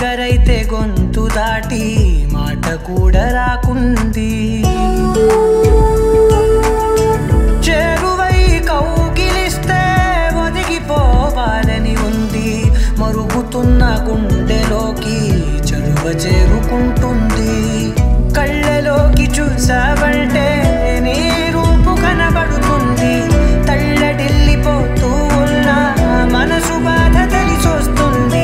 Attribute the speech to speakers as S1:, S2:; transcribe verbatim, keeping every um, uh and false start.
S1: దగ్గరైతే గొంతు దాటి మాట కూడా రాకుంది. చెరువై కౌగిలిస్తే ఒదిగిపోవాలని ఉంది. మరుగుతున్న గుండెలోకి చలువ చే